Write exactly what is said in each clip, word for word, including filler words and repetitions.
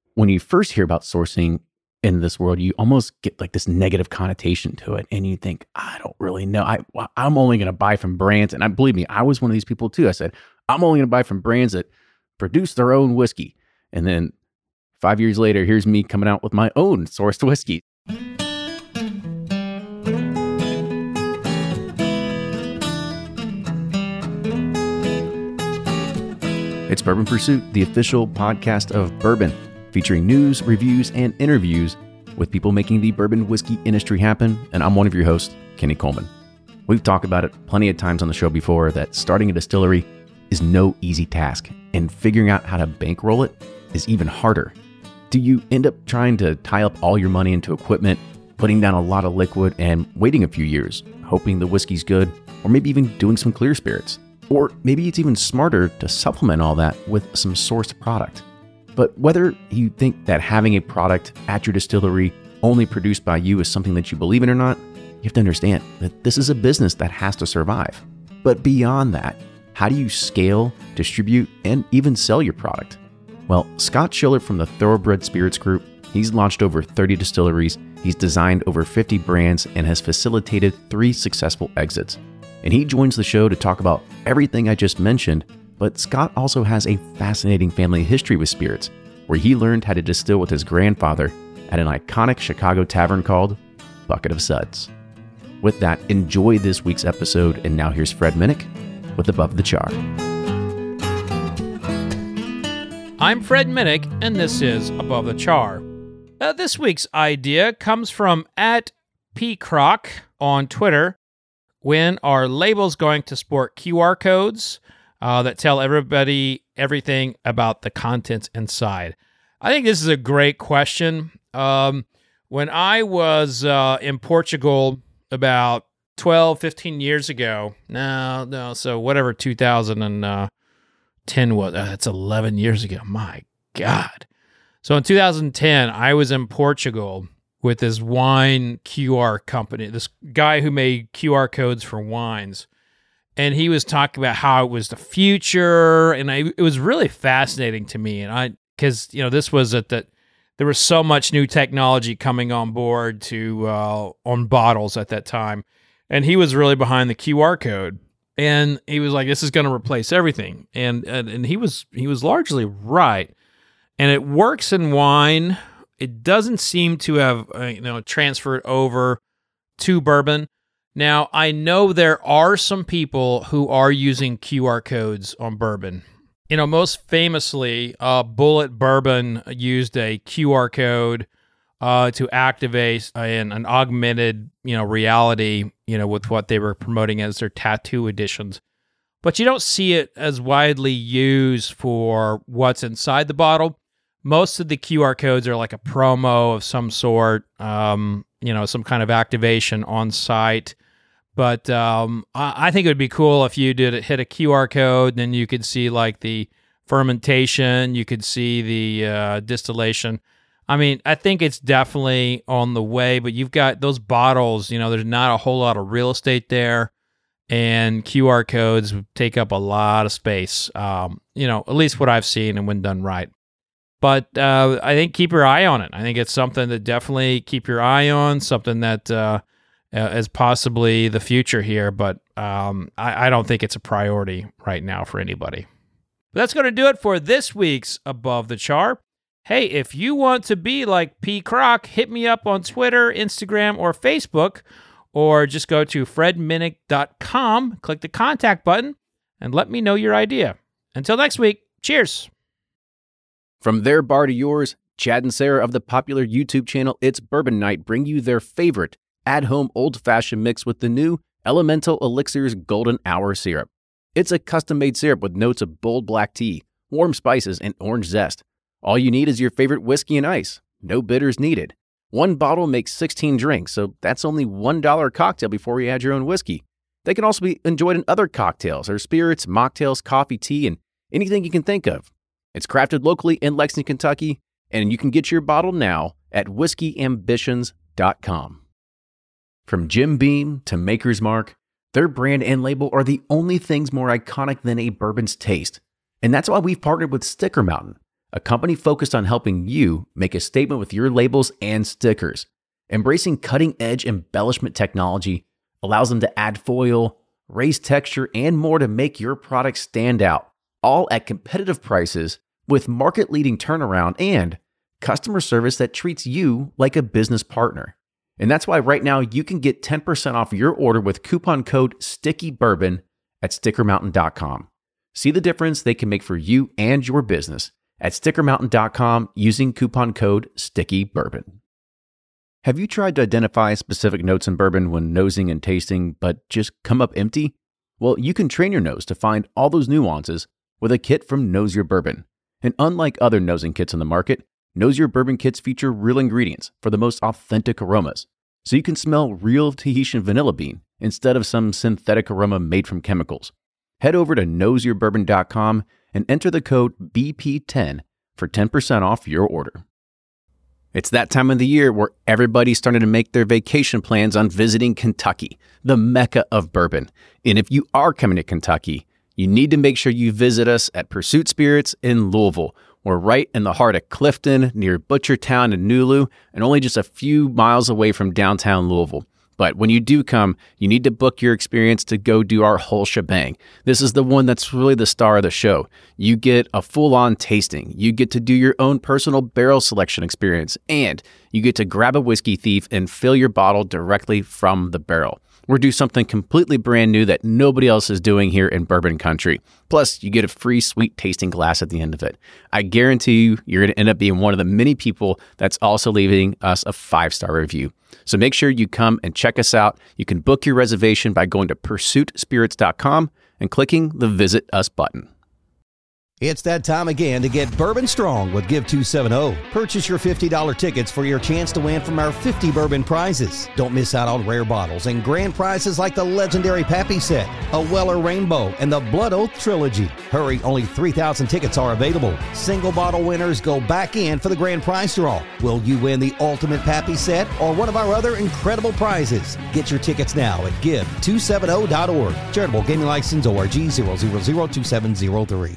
when you first hear about sourcing in this world, you almost get like this negative connotation to it. And you think, I don't really know. I, I'm only going to buy from brands. And I believe me, I was one of these people too. I said, I'm only going to buy from brands that produce their own whiskey. And then five years later, here's me coming out with my own sourced whiskey. It's Bourbon Pursuit, the official podcast of bourbon, featuring news, reviews, and interviews with people making the bourbon whiskey industry happen. And I'm one of your hosts, Kenny Coleman. We've talked about it plenty of times on the show before that starting a distillery is no easy task, and figuring out how to bankroll it is even harder. Do you end up trying to tie up all your money into equipment, putting down a lot of liquid, and waiting a few years, hoping the whiskey's good, or maybe even doing some clear spirits? Or maybe it's even smarter to supplement all that with some sourced product. But whether you think that having a product at your distillery only produced by you is something that you believe in or not, you have to understand that this is a business that has to survive. But beyond that, how do you scale, distribute, and even sell your product? Well, Scott Schiller from the Thoroughbred Spirits Group, he's launched over thirty distilleries, he's designed over fifty brands, and has facilitated three successful exits. And he joins the show to talk about everything I just mentioned, but Scott also has a fascinating family history with spirits, where he learned how to distill with his grandfather at an iconic Chicago tavern called Bucket of Suds. With that, enjoy this week's episode, and now here's Fred Minnick with Above the Char. I'm Fred Minnick, and this is Above the Char. Uh, this week's idea comes from at pcroc on Twitter. When are labels going to sport Q R codes uh, that tell everybody everything about the contents inside? I think this is a great question. Um, when I was uh, in Portugal about twelve, fifteen years ago, no, no, so whatever two thousand ten was, uh, that's eleven years ago. My God. So in two thousand ten, I was in Portugal with this wine Q R company, this guy who made Q R codes for wines. And he was talking about how it was the future. And I, it was really fascinating to me. And I, because, you know, this was at that, there was so much new technology coming on board to, uh, on bottles at that time. And he was really behind the Q R code. And he was like, this is going to replace everything. And, and, and he was, he was largely right. And it works in wine. It doesn't seem to have, uh, you know, transferred over to bourbon. Now, I know there are some people who are using Q R codes on bourbon. You know, most famously, uh, Bulleit Bourbon used a Q R code uh, to activate an, an augmented, you know, reality, you know, with what they were promoting as their tattoo editions. But you don't see it as widely used for what's inside the bottle. Most of the Q R codes are like a promo of some sort, um, you know, some kind of activation on site. But um, I, I think it would be cool if you did hit a Q R code, then you could see like the fermentation, you could see the uh, distillation. I mean, I think it's definitely on the way, but you've got those bottles, you know, there's not a whole lot of real estate there, and Q R codes take up a lot of space, um, you know, at least what I've seen and when done right. But uh, I think keep your eye on it. I think it's something to definitely keep your eye on, something that uh, is possibly the future here. But um, I, I don't think it's a priority right now for anybody. But that's going to do it for this week's Above the Char. Hey, if you want to be like P. Croc, hit me up on Twitter, Instagram, or Facebook, or just go to fred minnick dot com, click the contact button, and let me know your idea. Until next week, cheers. From their bar to yours, Chad and Sarah of the popular YouTube channel It's Bourbon Night bring you their favorite at-home old-fashioned mix with the new Elemental Elixirs Golden Hour Syrup. It's a custom-made syrup with notes of bold black tea, warm spices, and orange zest. All you need is your favorite whiskey and ice. No bitters needed. One bottle makes sixteen drinks, so that's only one dollar a cocktail before you add your own whiskey. They can also be enjoyed in other cocktails or spirits, mocktails, coffee, tea, and anything you can think of. It's crafted locally in Lexington, Kentucky, and you can get your bottle now at whiskey ambitions dot com. From Jim Beam to Maker's Mark, their brand and label are the only things more iconic than a bourbon's taste. And that's why we've partnered with Sticker Mountain, a company focused on helping you make a statement with your labels and stickers. Embracing cutting-edge embellishment technology allows them to add foil, raise texture, and more to make your product stand out, all at competitive prices with market-leading turnaround and customer service that treats you like a business partner. And that's why right now you can get ten percent off your order with coupon code STICKYBourbon at sticker mountain dot com. See the difference they can make for you and your business at sticker mountain dot com using coupon code STICKYBourbon. Have you tried to identify specific notes in bourbon when nosing and tasting, but just come up empty? Well, you can train your nose to find all those nuances with a kit from Nose Your Bourbon. And unlike other nosing kits on the market, Nose Your Bourbon kits feature real ingredients for the most authentic aromas, so you can smell real Tahitian vanilla bean instead of some synthetic aroma made from chemicals. Head over to nose your bourbon dot com and enter the code B P ten for ten percent off your order. It's that time of the year where everybody's starting to make their vacation plans on visiting Kentucky, the mecca of bourbon. And if you are coming to Kentucky, you need to make sure you visit us at Pursuit Spirits in Louisville. We're right in the heart of Clifton, near Butchertown and Nulu, and only just a few miles away from downtown Louisville. But when you do come, you need to book your experience to go do our whole shebang. This is the one that's really the star of the show. You get a full-on tasting. You get to do your own personal barrel selection experience, and you get to grab a whiskey thief and fill your bottle directly from the barrel. We're doing something completely brand new that nobody else is doing here in bourbon country. Plus, you get a free sweet tasting glass at the end of it. I guarantee you, you're going to end up being one of the many people that's also leaving us a five-star review. So make sure you come and check us out. You can book your reservation by going to pursuit spirits dot com and clicking the Visit Us button. It's that time again to get Bourbon Strong with Give two seventy. Purchase your fifty dollars tickets for your chance to win from our fifty bourbon prizes. Don't miss out on rare bottles and grand prizes like the legendary Pappy set, a Weller Rainbow, and the Blood Oath Trilogy. Hurry, only three thousand tickets are available. Single bottle winners go back in for the grand prize draw. Will you win the ultimate Pappy set or one of our other incredible prizes? Get your tickets now at give two seventy dot org. Charitable Gaming License O R G zero zero zero two seven zero three.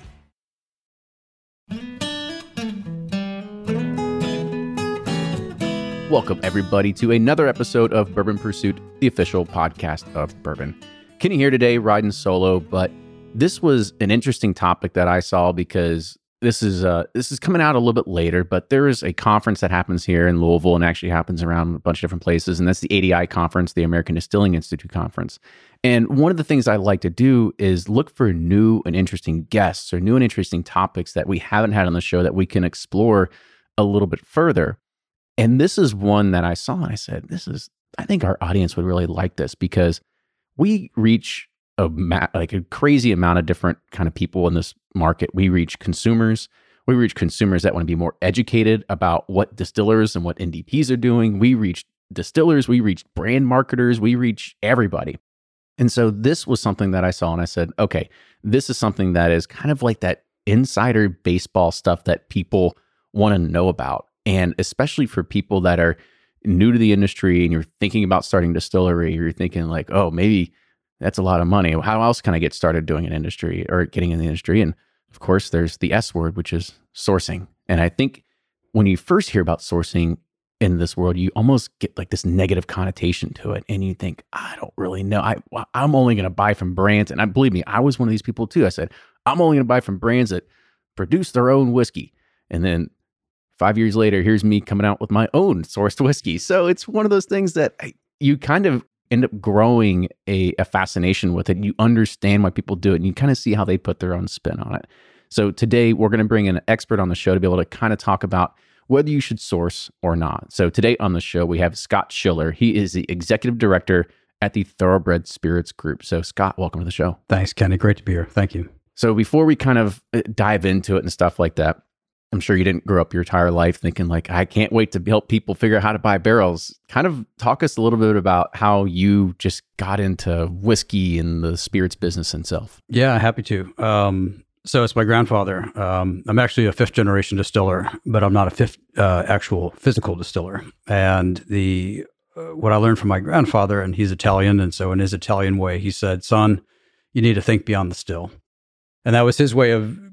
Welcome, everybody, to another episode of Bourbon Pursuit, the official podcast of bourbon. Kenny here today, riding solo, but this was an interesting topic that I saw because this is uh, this is coming out a little bit later, but there is a conference that happens here in Louisville and actually happens around a bunch of different places, and that's the A D I conference, the American Distilling Institute conference. And one of the things I like to do is look for new and interesting guests or new and interesting topics that we haven't had on the show that we can explore a little bit further. And this is one that I saw and I said, this is, I think our audience would really like this because we reach a ma- like a crazy amount of different kind of people in this market. We reach consumers. We reach consumers that want to be more educated about what distillers and what N D Ps are doing. We reach distillers. We reach brand marketers. We reach everybody. And so this was something that I saw and I said, okay, this is something that is kind of like that insider baseball stuff that people want to know about. And especially for people that are new to the industry and you're thinking about starting a distillery, you're thinking like, oh, maybe that's a lot of money. How else can I get started doing an industry or getting in the industry? And of course, there's the S word, which is sourcing. And I think when you first hear about sourcing in this world, you almost get like this negative connotation to it. And you think, I don't really know. I, I'm only going to buy from brands. And I believe me, I was one of these people too. I said, I'm only going to buy from brands that produce their own whiskey. And then Five years later, here's me coming out with my own sourced whiskey. So it's one of those things that I, you kind of end up growing a, a fascination with it. You understand why people do it, and you kind of see how they put their own spin on it. So today, we're going to bring in an expert on the show to be able to kind of talk about whether you should source or not. So today on the show, we have Scott Schiller. He is the executive director at the Thoroughbred Spirits Group. So Scott, welcome to the show. Thanks, Kenny. Great to be here. Thank you. So before we kind of dive into it and stuff like that, I'm sure you didn't grow up your entire life thinking like, I can't wait to help people figure out how to buy barrels. Kind of talk us a little bit about how you just got into whiskey and the spirits business itself. Yeah, happy to. Um, so it's my grandfather. Um, I'm actually a fifth generation distiller, but I'm not a fifth uh, actual physical distiller. And the uh, what I learned from my grandfather, and he's Italian, and so in his Italian way, he said, son, you need to think beyond the still. And that was his way of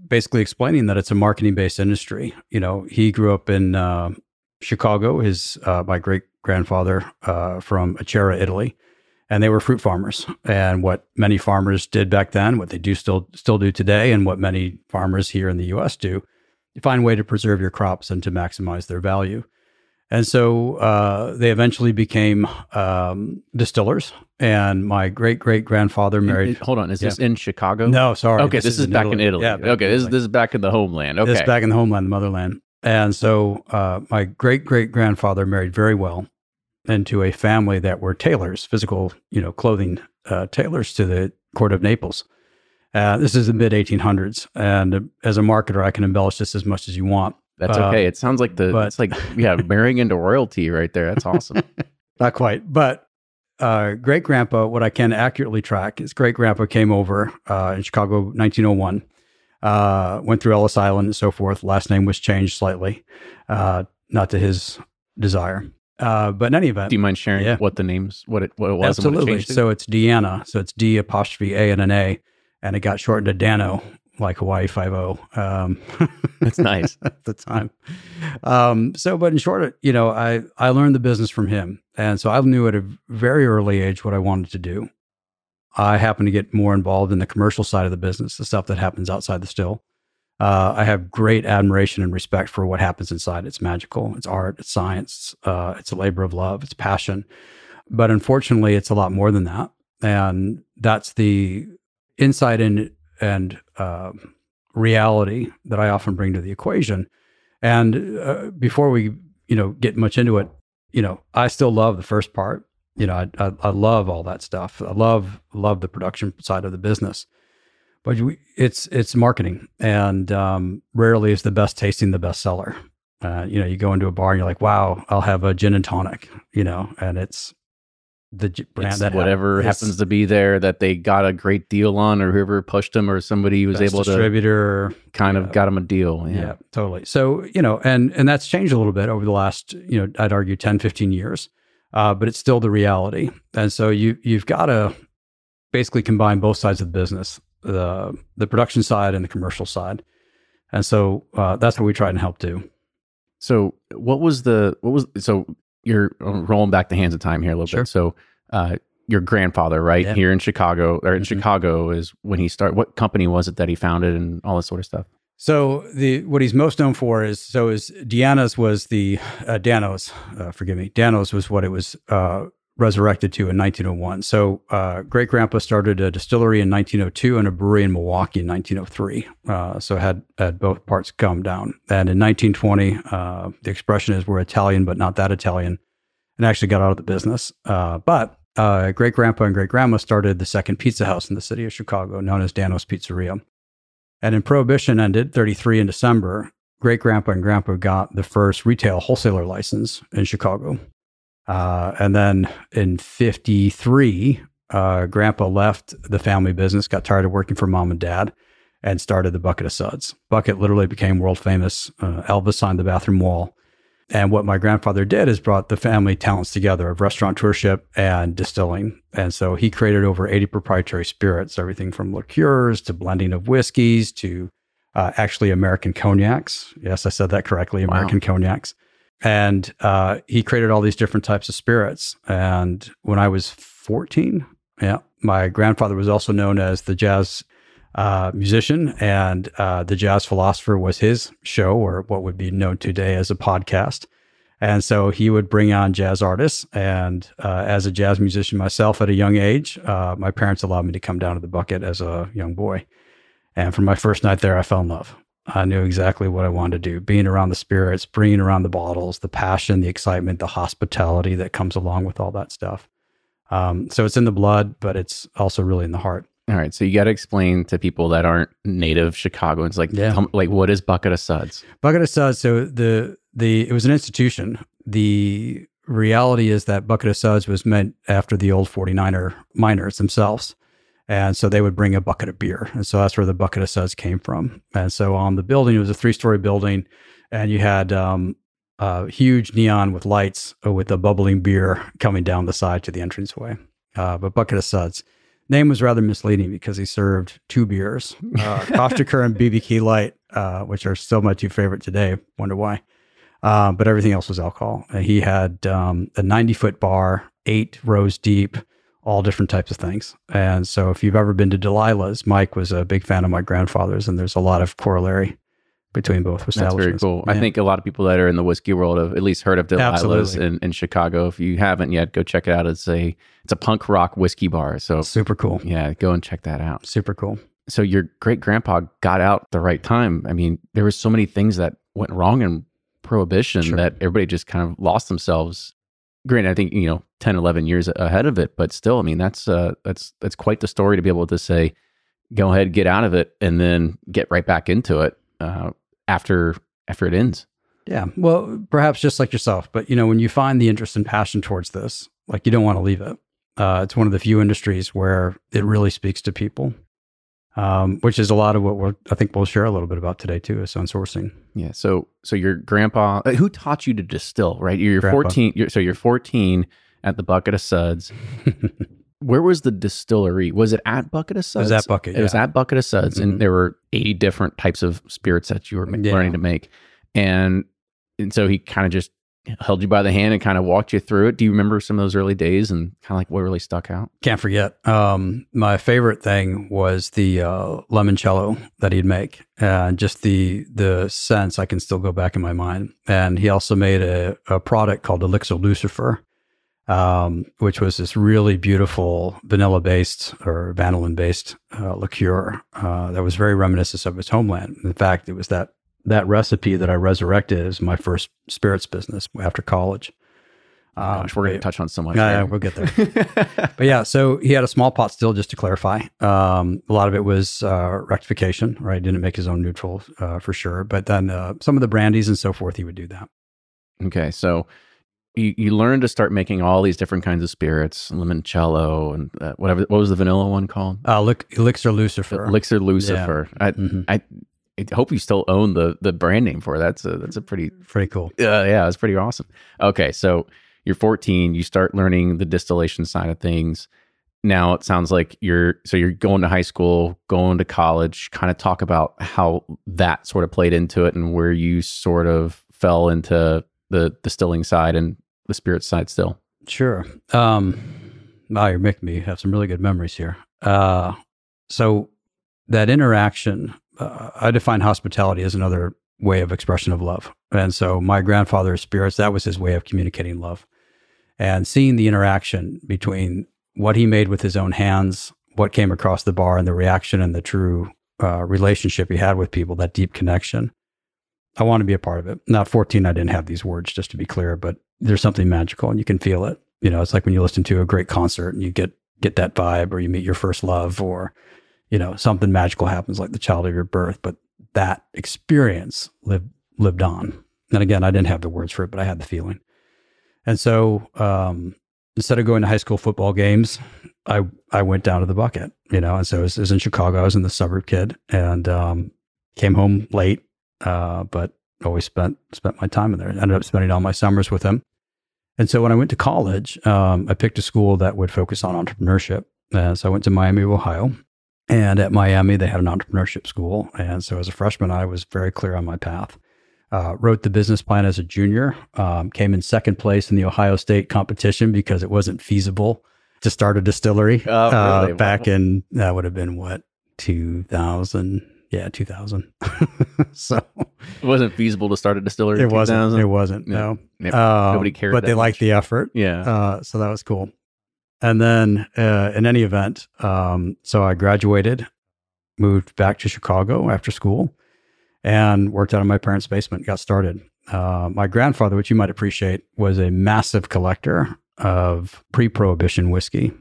basically explaining that it's a marketing-based industry. You know, he grew up in uh, Chicago. His uh, my great grandfather uh, from Acerra, Italy, and they were fruit farmers. And what many farmers did back then, what they do still still do today, and what many farmers here in the U S do, you find a way to preserve your crops and to maximize their value. And so uh, they eventually became um, distillers. And my great great grandfather married. In, in, hold on, is yeah. this in Chicago? No, sorry. Okay, this, this is, is in back Italy. in Italy. Yeah, okay, this is this is back in the homeland. Okay, this is back in the homeland, the motherland. And so uh, my great great grandfather married very well into a family that were tailors, physical, you know, clothing uh, tailors to the court of Naples. Uh, this is the mid eighteen hundreds, and uh, as a marketer, I can embellish this as much as you want. That's uh, okay. It sounds like the, but, it's like, yeah, marrying into royalty right there. That's awesome. Not quite. But uh, great grandpa, what I can accurately track is great grandpa came over uh, in Chicago, nineteen oh one, uh, went through Ellis Island and so forth. Last name was changed slightly, uh, not to his desire. Uh, but in any event. Do you mind sharing yeah. what the names, what it, what it was? Absolutely. And what it changed to? So it's Deanna. So it's D apostrophe A and an A, and it got shortened to Dano, like Hawaii Five-O. Um, That's nice. At the time. Um, so, but in short, you know, I, I learned the business from him. And so I knew at a very early age what I wanted to do. I happened to get more involved in the commercial side of the business, the stuff that happens outside the still. Uh, I have great admiration and respect for what happens inside. It's magical. It's art. It's science. Uh, it's a labor of love. It's passion. But unfortunately, it's a lot more than that. And that's the insight in, and uh, reality that I often bring to the equation. And uh, before we, you know, get much into it, you know, I still love the first part. You know, I, I, I love all that stuff. I love love the production side of the business. But we, it's it's marketing, and um, rarely is the best tasting the best seller. Uh, you know, you go into a bar and you're like, "Wow, I'll have a gin and tonic," you know, and it's the j- brand it's that whatever ha- happens to be there that they got a great deal on, or whoever pushed them, or somebody was best able distributor, to kind of yeah. got them a deal. Yeah. yeah, totally. So you know, and and that's changed a little bit over the last, you know, I'd argue ten, fifteen years, uh, but it's still the reality. And so you you've got to basically combine both sides of the business. the the production side and the commercial side. And so uh, that's what we try and help do. So what was the, what was, so you're rolling back the hands of time here a little Sure. bit. So uh, your grandfather, right, Yeah. here in Chicago, or in Mm-hmm. Chicago is when he started, what company was it that he founded and all this sort of stuff? So the what he's most known for is, so is Deanna's was the, uh, Danos, uh, forgive me, Danos was what it was uh, resurrected to in nineteen oh one. So uh, great grandpa started a distillery in nineteen oh two and a brewery in Milwaukee in nineteen oh three. Uh, so had had both parts come down. And in nineteen twenty, uh, the expression is we're Italian, but not that Italian, and actually got out of the business. Uh, but uh, great grandpa and great grandma started the second pizza house in the city of Chicago, known as Danos Pizzeria. And in Prohibition ended thirty-three in December, great grandpa and grandpa got the first retail wholesaler license in Chicago. Uh, and then in fifty-three, uh, grandpa left the family business, got tired of working for mom and dad, and started the Bucket of Suds. Bucket literally became world famous. Uh, Elvis on the bathroom wall. And what my grandfather did is brought the family talents together of restaurateurship and distilling. And so he created over eighty proprietary spirits, everything from liqueurs to blending of whiskeys to uh, actually American cognacs. Yes, I said that correctly, American Wow. cognacs. And uh, he created all these different types of spirits. And when I was fourteen, yeah, my grandfather was also known as the jazz uh, musician, and uh, the jazz philosopher was his show, or what would be known today as a podcast. And so he would bring on jazz artists. And uh, as a jazz musician myself at a young age, uh, my parents allowed me to come down to the Bucket as a young boy. And from my first night there, I fell in love. I knew exactly what I wanted to do, being around the spirits, bringing around the bottles, the passion, the excitement, the hospitality that comes along with all that stuff. Um, so it's in the blood, but it's also really in the heart. All right. So you got to explain to people that aren't native Chicagoans, like, Yeah. tell- like what is Bucket of Suds? Bucket of Suds, so the, the, it was an institution. The reality is that Bucket of Suds was meant after the old forty-niner miners themselves. And so they would bring a bucket of beer. And so that's where the Bucket of Suds came from. And so on the building, it was a three-story building, and you had um, a huge neon with lights uh, with a bubbling beer coming down the side to the entranceway. Uh, but Bucket of Suds. Name was rather misleading because he served two beers, uh, Kostaker and B B Key Light, uh, which are still my two favorite today. Wonder why. Uh, but everything else was alcohol. And he had um, a ninety-foot bar, eight rows deep, all different types of things. And so if you've ever been to Delilah's, Mike was a big fan of my grandfather's, and there's a lot of corollary between both establishments. That's very cool. Yeah. I think a lot of people that are in the whiskey world have at least heard of Delilah's Absolutely. in, in Chicago. If you haven't yet, go check it out. It's a it's a punk rock whiskey bar. So Super cool. yeah, go and check that out. Super cool. So your great grandpa got out at the right time. I mean, there were so many things that went wrong in Prohibition Sure. that everybody just kind of lost themselves. Granted, I think, you know, ten, eleven years ahead of it, but still, I mean, that's uh, that's that's quite the story to be able to say, go ahead, get out of it, and then get right back into it uh, after after it ends. Yeah. Well, perhaps just like yourself, but you know, when you find the interest and passion towards this, like you don't want to leave it. Uh, it's one of the few industries where it really speaks to people, um, which is a lot of what we're, I think we'll share a little bit about today too, is on sourcing. Yeah. So so your grandpa, uh, who taught you to distill, right? You're Grandpa. fourteen. You're, so you're fourteen at the Bucket of Suds. Where was the distillery? Was it at Bucket of Suds? was at Bucket, It was yeah. at Bucket of Suds, Mhm. and there were eighty different types of spirits that you were ma- Yeah. learning to make. And and so he kind of just held you by the hand and kind of walked you through it. Do you remember some of those early days and kind of like what really stuck out? Can't forget. Um, my favorite thing was the uh, limoncello that he'd make, and just the the sense I can still go back in my mind. And he also made a, a product called Elixir Lucifer, um, which was this really beautiful vanilla based or vanillin based uh, liqueur uh, that was very reminiscent of his homeland. In fact, it was that that recipe that I resurrected as my first spirits business after college. Um, Gosh, we're going to touch on so much. yeah, there. we'll get there. But yeah, so he had a small pot still, just to clarify. Um, a lot of it was uh, rectification, right? Didn't make his own neutral uh, for sure. But then uh, some of the brandies and so forth, he would do that. Okay, so you, you learned to start making all these different kinds of spirits, limoncello and uh, whatever. What was the vanilla one called? Uh, Lic- Elixir Lucifer. Elixir Lucifer. I, Mhm. I I hope you still own the the brand name for it. That's a that's a pretty Pretty cool. uh, yeah, it's pretty awesome. Okay, so you're fourteen, you start learning the distillation side of things. Now it sounds like you're so you're going to high school, going to college. Kind of talk about how that sort of played into it and where you sort of fell into the distilling side and the spirit side still. Sure. Um, wow, you're making me have some really good memories here. Uh, so that interaction, uh, I define hospitality as another way of expression of love. And so my grandfather's spirits, that was his way of communicating love. And seeing the interaction between what he made with his own hands, what came across the bar, and the reaction and the true uh, relationship he had with people, that deep connection. I want to be a part of it. Now, at fourteen, I didn't have these words, just to be clear, but there's something magical and you can feel it. You know, it's like when you listen to a great concert and you get get that vibe, or you meet your first love, or, you know, something magical happens like the child of your birth. But that experience lived lived on. And again, I didn't have the words for it, but I had the feeling. And so um, instead of going to high school football games, I I went down to the Bucket, you know, and so it was, it was in Chicago. I was in the suburb kid, and um, came home late, uh, but always spent spent my time in there. Ended up spending all my summers with him. And so when I went to college, um, I picked a school that would focus on entrepreneurship. And so I went to Miami, Ohio. And at Miami, they had an entrepreneurship school. And so as a freshman, I was very clear on my path. Uh, wrote the business plan as a junior, um, came in second place in the Ohio State competition because it wasn't feasible to start a distillery Oh, really? uh, back in, that would have been what, two thousand? Yeah, two thousand. So It wasn't feasible to start a distillery. in it wasn't, two thousand? it wasn't, Yeah. no. Yep. Um, Nobody cared But that they liked much. the effort. Yeah. Uh, so that was cool. And then uh, in any event, um, so I graduated, moved back to Chicago after school, and worked out of my parents' basement, got started. Uh, my grandfather, which you might appreciate, was a massive collector of pre-Prohibition whiskey.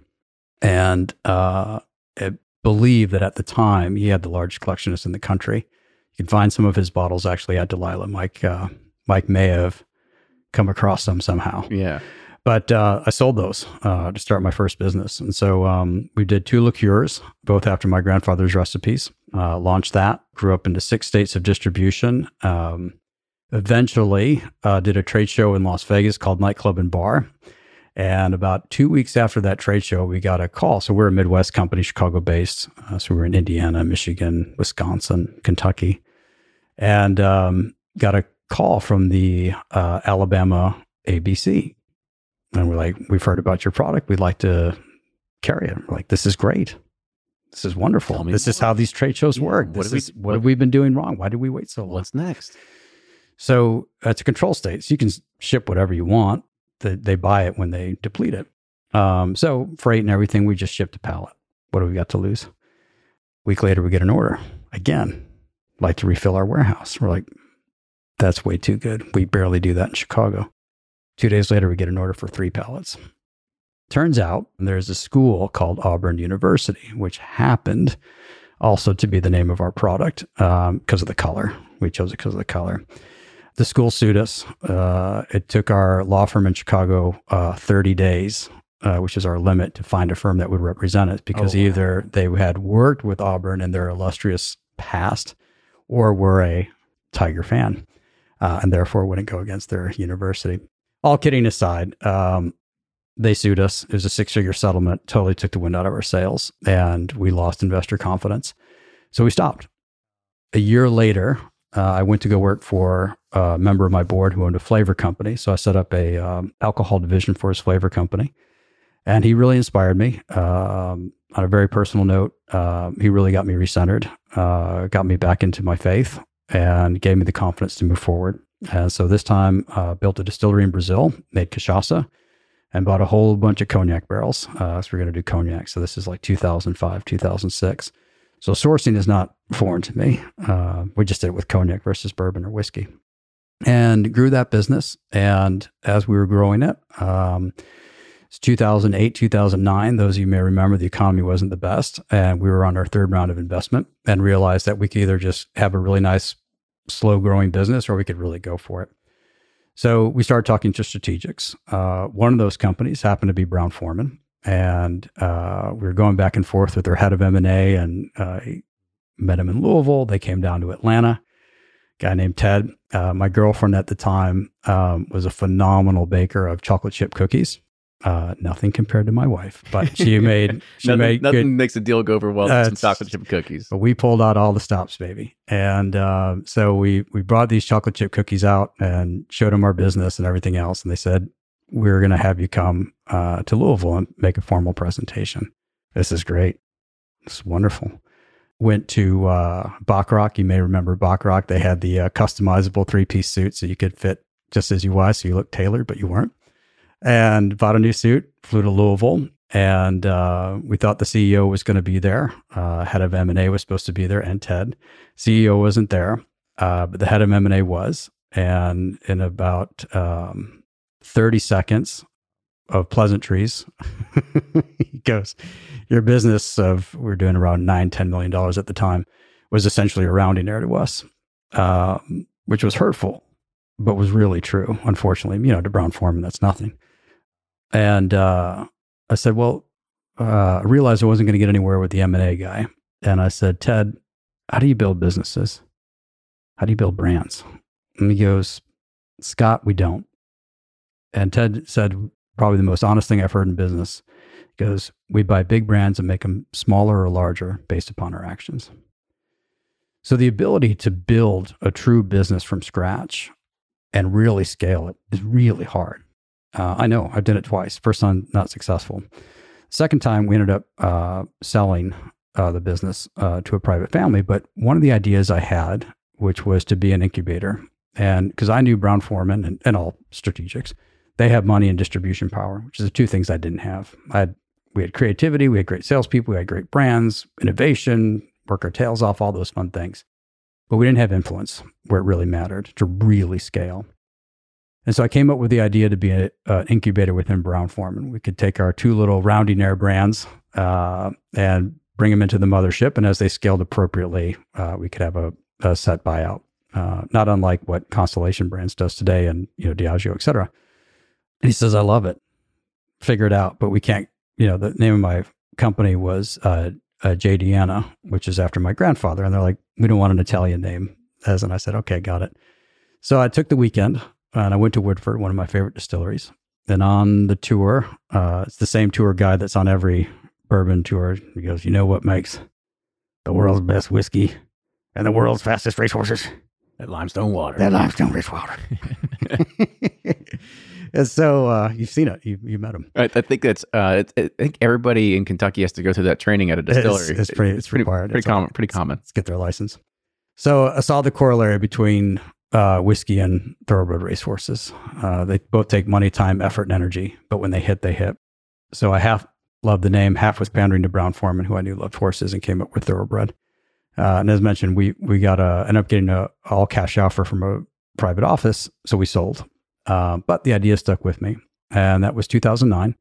And uh, I believe that at the time, he had the largest collectionist in the country. You can find some of his bottles actually at Delilah. Mike, uh, Mike may have come across them somehow. yeah. But uh, I sold those uh, to start my first business. And so um, we did two liqueurs, both after my grandfather's recipes, uh, launched that, grew up into six states of distribution. Um, eventually uh, did a trade show in Las Vegas called Nightclub and Bar. And about two weeks after that trade show, we got a call. So we're a Midwest company, Chicago-based. Uh, so we were in Indiana, Michigan, Wisconsin, Kentucky, and um, got a call from the uh, Alabama A B C. And we're like, we've heard about your product. We'd like to carry it. We're like, this is great. This is wonderful. This is how these trade shows yeah, work. This what have, is, we, what, what have we been doing wrong? Why did we wait so long? What's next? So uh, it's a control state. So you can ship whatever you want. They, they buy it when they deplete it. Um, so freight and everything, we just shipped a pallet. What do we got to lose? A week later, we get an order. Again, like to refill our warehouse. We're like, that's way too good. We barely do that in Chicago. Two days later, we get an order for three pallets. Turns out there's a school called Auburn University, which happened also to be the name of our product um, because of the color. We chose it because of the color. The school sued us. Uh, it took our law firm in Chicago uh, thirty days, uh, which is our limit, to find a firm that would represent it, because oh, wow. either they had worked with Auburn in their illustrious past or were a Tiger fan, uh, and therefore wouldn't go against their university. All kidding aside, um, they sued us. It was a six-figure settlement, totally took the wind out of our sails, and we lost investor confidence. So we stopped. A year later, uh, I went to go work for a member of my board who owned a flavor company. So I set up a um, alcohol division for his flavor company. And he really inspired me. Um, on a very personal note, uh, he really got me recentered, uh, got me back into my faith, and gave me the confidence to move forward. And so this time, uh, built a distillery in Brazil, made cachaça, and bought a whole bunch of cognac barrels. Uh, so we're going to do cognac. So this is like two thousand five, two thousand six. So sourcing is not foreign to me. Uh, we just did it with cognac versus bourbon or whiskey, and grew that business. And as we were growing it, um, it's two thousand eight, two thousand nine. Those of you may remember, the economy wasn't the best, and we were on our third round of investment and realized that we could either just have a really nice, slow growing business, or we could really go for it. So we started talking to strategics. Uh, one of those companies happened to be Brown-Forman. And uh, we were going back and forth with their head of M and A, and uh, met him in Louisville. They came down to Atlanta. A guy named Ted. Uh, my girlfriend at the time um, was a phenomenal baker of chocolate chip cookies. Uh, nothing compared to my wife, but she made she nothing, made nothing good, makes a deal go over well uh, with some chocolate chip cookies. But we pulled out all the stops, baby, and uh, so we we brought these chocolate chip cookies out and showed them our business and everything else, and they said, we're going to have you come uh, to Louisville and make a formal presentation. This is great. It's wonderful. Went to uh, Baccarat. You may remember Baccarat. They had the uh, customizable three-piece suit, so you could fit just as you was, so you looked tailored, but you weren't. And bought a new suit, flew to Louisville, and uh, we thought the C E O was going to be there. Uh, head of M and A was supposed to be there, and Ted. C E O wasn't there, uh, but the head of M and A was. And in about um, thirty seconds of pleasantries, he goes, your business of, we we're doing around nine, ten million dollars at the time, was essentially a rounding error to us, um, which was hurtful, but was really true. Unfortunately, you know, to Brown-Forman, that's nothing. And uh, I said, well, uh, I realized I wasn't going to get anywhere with the M and A guy. And I said, Ted, how do you build businesses? How do you build brands? And he goes, Scott, we don't. And Ted said, probably the most honest thing I've heard in business. He goes, we buy big brands and make them smaller or larger based upon our actions. So the ability to build a true business from scratch and really scale it is really hard. Uh, I know, I've done it twice. First time, not successful. Second time, we ended up uh, selling uh, the business uh, to a private family. But one of the ideas I had, which was to be an incubator, and because I knew Brown-Forman and, and all strategics, they have money and distribution power, which is the two things I didn't have. I had, we had creativity, we had great salespeople, we had great brands, innovation, work our tails off, all those fun things. But we didn't have influence where it really mattered to really scale. And so I came up with the idea to be an incubator within Brown-Forman. We could take our two little rounding air brands uh, and bring them into the mothership. And as they scaled appropriately, uh, we could have a, a set buyout, uh, not unlike what Constellation Brands does today and, you know, Diageo, et cetera. And he says, I love it. Figure it out. But we can't, you know, the name of my company was uh, uh, J. Deanna, which is after my grandfather. And they're like, we don't want an Italian name. As, and I said, okay, got it. So I took the weekend and I went to Woodford, one of my favorite distilleries, And on the tour, uh, it's the same tour guide that's on every bourbon tour. He goes, you know what makes the world's best whiskey and the world's fastest racehorses? That limestone water. That limestone rich water. And so uh, you've seen it. You you met him. I, I think that's. Uh, it, it, I think everybody in Kentucky has to go through that training at a distillery. It's, it's pretty. It's, it's pretty required. Pretty it's common. all, Pretty common. Let's get their license. So I saw the corollary between uh, whiskey and thoroughbred racehorses. Uh, they both take money, time, effort, and energy. But when they hit, they hit. So I half loved the name, half was pandering to Brown Forman, who I knew loved horses, and came up with thoroughbred. Uh, and as mentioned, we we got a ended up getting a all cash offer from a private office, so we sold. Uh, but the idea stuck with me, and that was two thousand nine.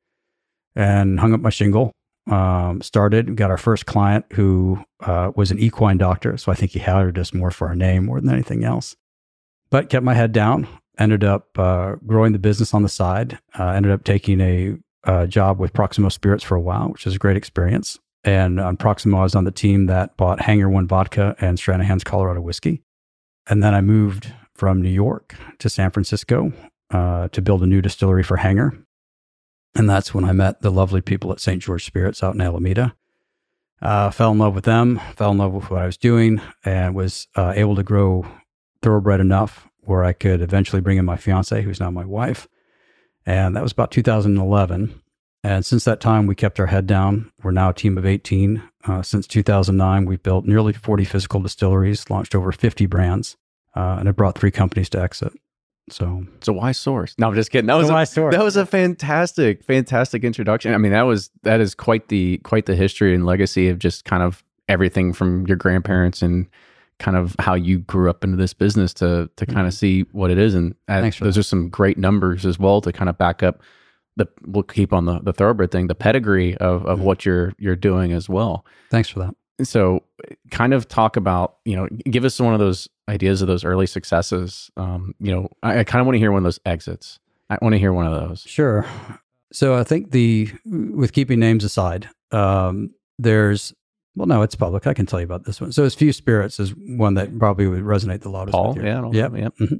And hung up my shingle. Um, started, got our first client who uh, was an equine doctor, so I think he hired us more for our name more than anything else. But kept my head down. Ended up uh, growing the business on the side. Uh, ended up taking a, a job with Proximo Spirits for a while, which was a great experience. And on Proximo, I was on the team that bought Hangar One Vodka and Stranahan's Colorado Whiskey. And then I moved from New York to San Francisco uh, to build a new distillery for Hangar. And that's when I met the lovely people at Saint George Spirits out in Alameda. Uh, fell in love with them, fell in love with what I was doing, and was uh, able to grow thoroughbred enough where I could eventually bring in my fiance, who's now my wife. And that was about two thousand eleven. And since that time, we kept our head down. We're now a team of eighteen. Uh, since two thousand nine, we've built nearly forty physical distilleries, launched over fifty brands, uh, and have brought three companies to exit. So it's a wise source. No, I'm just kidding. That was a a, wise source. That was a fantastic, fantastic introduction. I mean, that was that is quite the quite the history and legacy of just kind of everything from your grandparents and kind of how you grew up into this business to to kind of see what it is. And uh, those that. are some great numbers as well to kind of back up the. We'll keep on the the thoroughbred thing, the pedigree of of mm-hmm. what you're you're doing as well. Thanks for that. So kind of talk about, you know, give us one of those ideas of those early successes. Um, you know, I, I kind of want to hear one of those exits. I want to hear one of those. Sure. So I think the, with keeping names aside, um, there's, well, no, it's public. I can tell you about this one. So it's Few Spirits is one that probably would resonate the loudest. Paul, with you. yeah. Yep. Yep. Mm-hmm.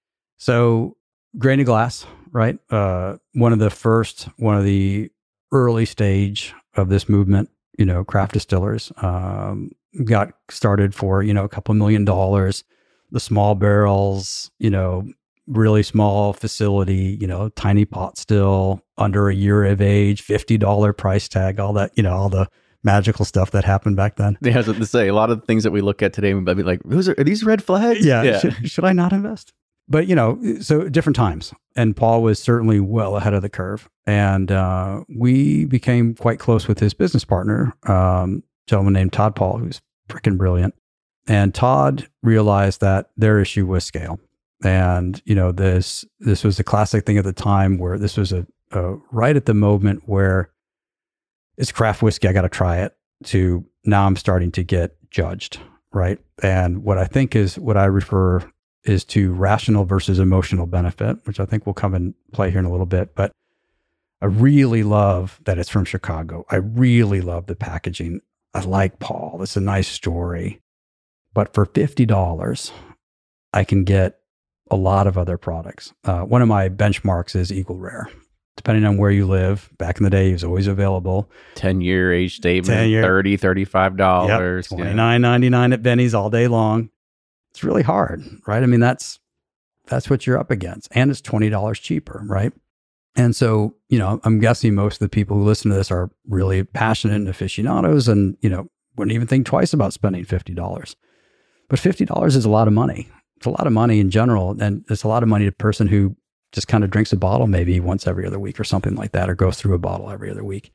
So grain to glass, right? Uh, one of the first, one of the early stage of this movement, you know, craft distillers, um, got started for, you know, a couple million dollars, the small barrels, you know, really small facility, you know, tiny pot still, under a year of age, fifty dollars price tag, all that, you know, all the magical stuff that happened back then. Yeah, I was to say, a lot of the things that we look at today, we'd be like, Those are, are these red flags? Yeah. yeah. Should, should I not invest? But, you know, so different times. And Paul was certainly well ahead of the curve. And uh, we became quite close with his business partner, um, a gentleman named Todd Paul, who's freaking brilliant. And Todd realized that their issue was scale. And, you know, this this was a classic thing at the time where this was a, a right at the moment where it's craft whiskey, I got to try it, to now I'm starting to get judged, right? And what I think is what I refer is to rational versus emotional benefit, which I think will come in play here in a little bit. But I really love that it's from Chicago. I really love the packaging. I like Paul. It's a nice story. But for fifty dollars, I can get a lot of other products. Uh, one of my benchmarks is Eagle Rare. Depending on where you live, back in the day, he was always available. ten-year age statement, thirty dollars, thirty-five dollars. Yep, twenty-nine ninety-nine at Benny's all day long. It's really hard, right? I mean, that's that's what you're up against. And it's twenty dollars cheaper, right? And so, you know, I'm guessing most of the people who listen to this are really passionate and aficionados and, you know, wouldn't even think twice about spending fifty dollars. But fifty dollars is a lot of money. It's a lot of money in general. And it's a lot of money to a person who just kind of drinks a bottle maybe once every other week or something like that, or goes through a bottle every other week.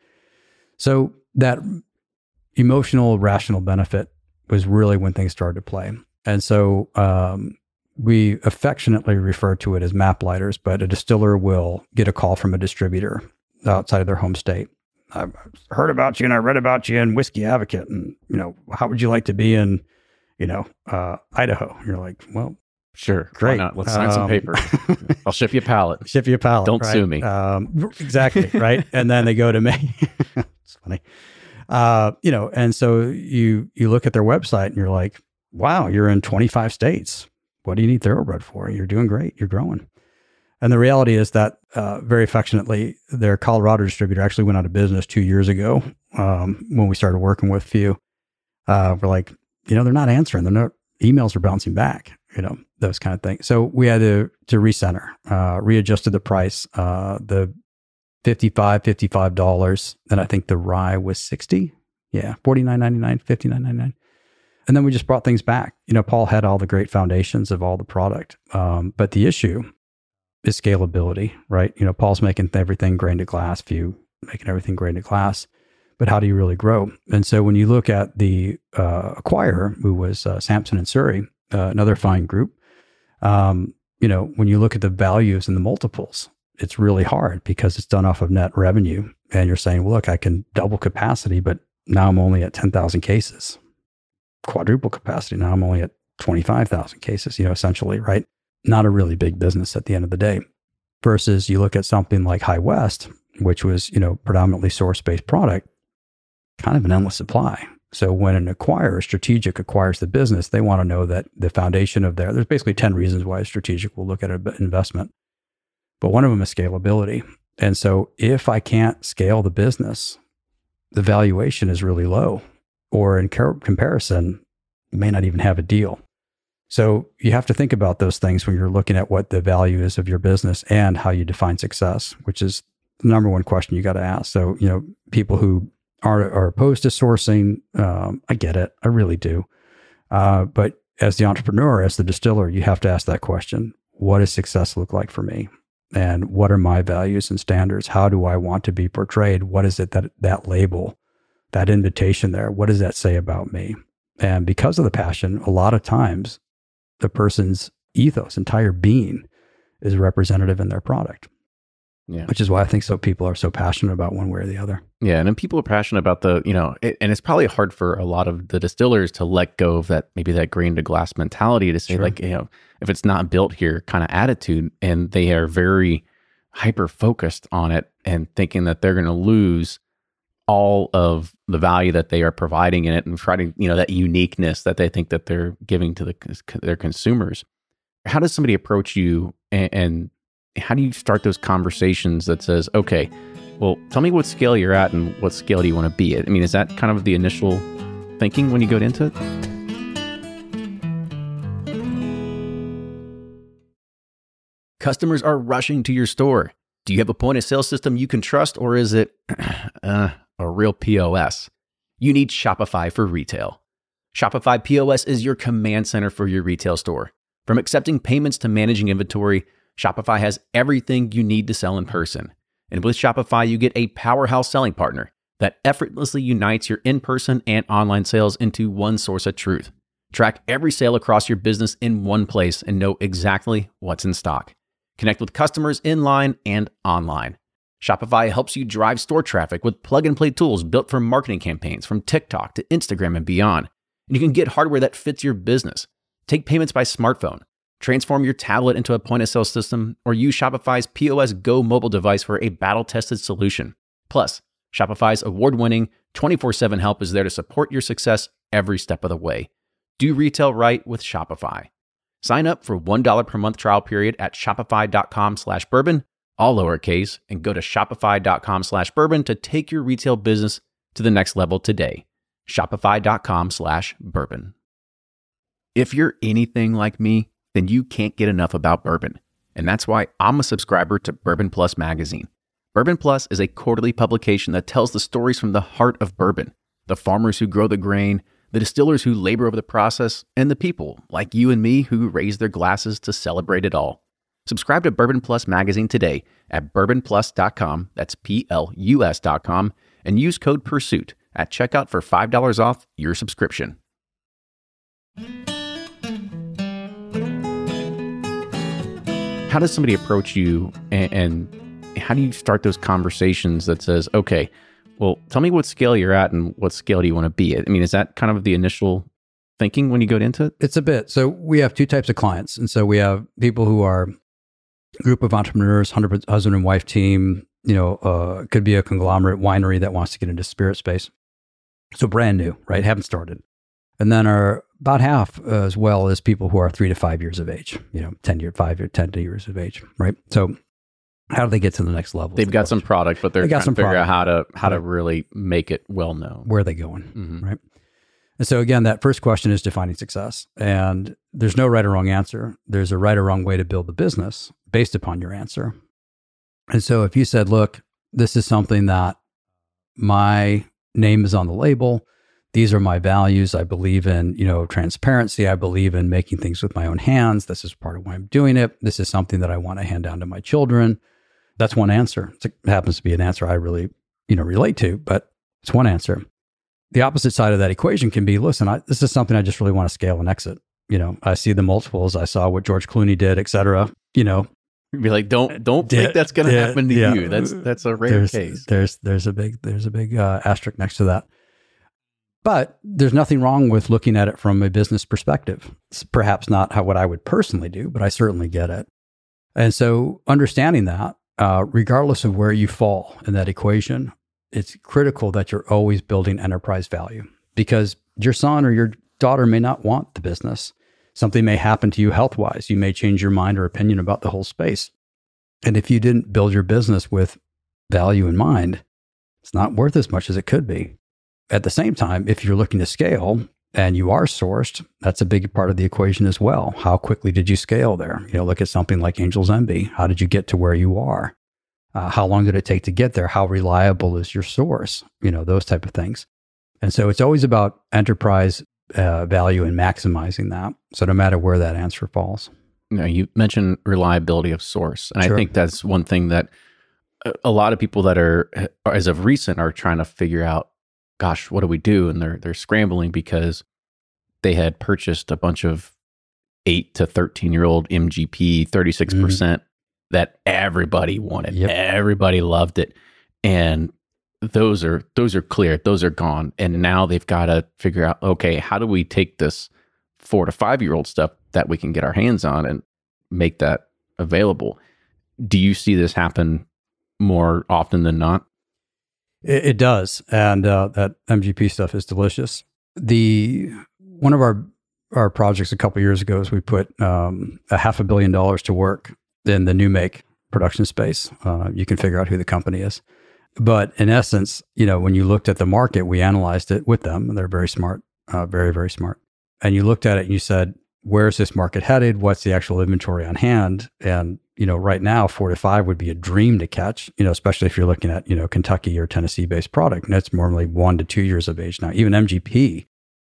So that emotional, rational benefit was really when things started to play. And so um, we affectionately refer to it as map lighters, but a distiller will get a call from a distributor outside of their home state. I've heard about you and I read about you in Whiskey Advocate, and, you know, how would you like to be in, you know, uh, Idaho? And you're like, well, sure. Great. Why not? Let's sign um, some paper. I'll ship you a pallet. Ship you a pallet. Don't right? sue me. Um, exactly. Right. And then they go to me. It's funny. Uh, you know, and so you, you look at their website and you're like, wow, you're in twenty-five states. What do you need thoroughbred for? You're doing great. You're growing. And the reality is that uh, very affectionately, their Colorado distributor actually went out of business two years ago um, when we started working with Few. Uh, we're like, you know, they're not answering. They're not, emails are bouncing back, you know, those kind of things. So we had to to recenter, uh, readjusted the price. Uh, the fifty-five dollars, fifty-five dollars, and I think the rye was sixty. Yeah, forty-nine ninety-nine, fifty-nine ninety-nine. And then we just brought things back. You know, Paul had all the great foundations of all the product. Um, but the issue is scalability, right? You know, Paul's making everything grain to glass, Few making everything grain to glass. But how do you really grow? And so when you look at the uh, acquirer, who was uh, Sampson and Surrey, uh, another fine group, um, you know, when you look at the values and the multiples, it's really hard because it's done off of net revenue. And you're saying, well, look, I can double capacity, but now I'm only at ten thousand cases. Quadruple capacity, now I'm only at twenty-five thousand cases, you know, essentially, right? Not a really big business at the end of the day. Versus you look at something like High West, which was, you know, predominantly source-based product, kind of an endless supply. So when an acquirer, strategic acquires the business, they want to know that the foundation of their, there's basically ten reasons why a strategic will look at an investment. But one of them is scalability. And so if I can't scale the business, the valuation is really low, or in car- comparison, you may not even have a deal. So you have to think about those things when you're looking at what the value is of your business and how you define success, which is the number one question you got to ask. So, you know, people who are, are opposed to sourcing, um, I get it. I really do. Uh, but as the entrepreneur, as the distiller, you have to ask that question. What does success look like for me? And what are my values and standards? How do I want to be portrayed? What is it that that label, that invitation there, what does that say about me? And because of the passion, a lot of times the person's ethos, entire being, is representative in their product. Yeah. Which is why I think so people are so passionate about one way or the other. Yeah. And then people are passionate about the, you know, it, and it's probably hard for a lot of the distillers to let go of that, maybe that grain to glass mentality to say, sure, like, you know, if it's not built here kind of attitude, and they are very hyper focused on it and thinking that they're going to lose all of the value that they are providing in it, and trying to, you know, that uniqueness that they think that they're giving to the, their consumers. How does somebody approach you, and, and how do you start those conversations that says, okay, well, tell me what scale you're at and what scale do you want to be at? I mean, is that kind of the initial thinking when you go into it? Customers are rushing to your store. Do you have a point of sale system you can trust, or is it uh, a real P O S? You need Shopify for retail. Shopify P O S is your command center for your retail store. From accepting payments to managing inventory, Shopify has everything you need to sell in person. And with Shopify, you get a powerhouse selling partner that effortlessly unites your in-person and online sales into one source of truth. Track every sale across your business in one place and know exactly what's in stock. Connect with customers in line and online. Shopify helps you drive store traffic with plug-and-play tools built for marketing campaigns from TikTok to Instagram and beyond. And you can get hardware that fits your business. Take payments by smartphone. Transform your tablet into a point-of-sale system, or use Shopify's P O S Go mobile device for a battle-tested solution. Plus, Shopify's award-winning twenty-four seven help is there to support your success every step of the way. Do retail right with Shopify. Sign up for one dollar per month trial period at shopify.com slash bourbon, all lowercase, and go to shopify.com slash bourbon to take your retail business to the next level today. Shopify.com slash bourbon. If you're anything like me, then you can't get enough about bourbon. And that's why I'm a subscriber to Bourbon Plus magazine. Bourbon Plus is a quarterly publication that tells the stories from the heart of bourbon, the farmers who grow the grain, the distillers who labor over the process, and the people like you and me who raise their glasses to celebrate it all. Subscribe to Bourbon Plus magazine today at bourbon plus dot com, that's P L U S dot com, and use code PURSUIT at checkout for five dollars off your subscription. How does somebody approach you, and, and how do you start those conversations that says, okay, well, tell me what scale you're at and what scale do you want to be at? I mean, is that kind of the initial thinking when you go into it? It's a bit. So we have two types of clients. And so we have people who are a group of entrepreneurs, husband and wife team, you know, uh, could be a conglomerate winery that wants to get into spirit space. So brand new, right? Haven't started. And then our about half uh, as well as people who are three to five years of age, you know, ten year, five year, ten years of age, right? So how do they get to the next level? They've got question. some product, but they're they trying to figure product. out how to how right. to really make it well known. Where are they going, mm-hmm. right? And so again, that first question is defining success. And there's no right or wrong answer. There's a right or wrong way to build the business based upon your answer. And so if you said, look, this is something that my name is on the label, these are my values. I believe in, you know, transparency. I believe in making things with my own hands. This is part of why I'm doing it. This is something that I want to hand down to my children. That's one answer. It happens to be an answer I really, you know, relate to, but it's one answer. The opposite side of that equation can be, listen, I, this is something I just really want to scale and exit. You know, I see the multiples. I saw what George Clooney did, et cetera. You know, you'd be like, don't don't yeah, think that's going to yeah, happen to yeah. you. That's that's a rare there's, case. There's there's a big there's a big uh, asterisk next to that. But there's nothing wrong with looking at it from a business perspective. It's perhaps not how what I would personally do, but I certainly get it. And so understanding that, uh, regardless of where you fall in that equation, it's critical that you're always building enterprise value, because your son or your daughter may not want the business. Something may happen to you health-wise. You may change your mind or opinion about the whole space. And if you didn't build your business with value in mind, it's not worth as much as it could be. At the same time, if you're looking to scale and you are sourced, that's a big part of the equation as well. How quickly did you scale there? You know, look at something like Angels Envy. How did you get to where you are? Uh, how long did it take to get there? How reliable is your source? You know, those type of things. And so it's always about enterprise uh, value and maximizing that. So no matter where that answer falls. Now, you mentioned reliability of source. And sure. I think that's one thing that a lot of people that are, as of recent, are trying to figure out, gosh, what do we do? And they're they're scrambling because they had purchased a bunch of eight to thirteen year old M G P, thirty-six percent mm-hmm. that everybody wanted. Yep. Everybody loved it. And those are those are clear. Those are gone. And now they've got to figure out, okay, how do we take this four to five year old stuff that we can get our hands on and make that available? Do you see this happen more often than not? It, it does. And uh, that M G P stuff is delicious. The one of our our projects a couple of years ago is we put um, a half a billion dollars to work in the new make production space. Uh, you can figure out who the company is. But in essence, you know, when you looked at the market, we analyzed it with them. They're very smart, uh, very, very smart. And you looked at it and you said, where's this market headed? What's the actual inventory on hand? And, you know, right now, four to five would be a dream to catch, you know, especially if you're looking at, you know, Kentucky or Tennessee based product. And that's normally one to two years of age now. Even M G P,